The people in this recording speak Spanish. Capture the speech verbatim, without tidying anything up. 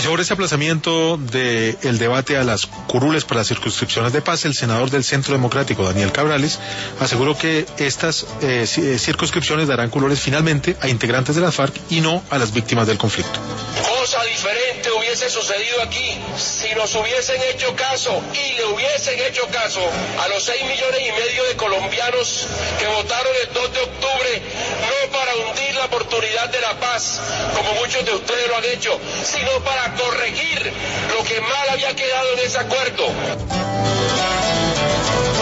sobre este aplazamiento del debate a las curules para las circunscripciones de paz, el senador del Centro Democrático, Daniel Cabrales, aseguró que estas eh, circunscripciones darán colores finalmente a integrantes de las FARC y no a las víctimas del conflicto. Cosa diferente hubiese sucedido aquí si nos hubiesen hecho caso y le hubiesen hecho caso a los seis millones y medio de colombianos que votaron el dos de octubre, no para hundir la oportunidad de la paz, como muchos de ustedes lo han hecho, sino para corregir lo que mal había quedado en ese acuerdo.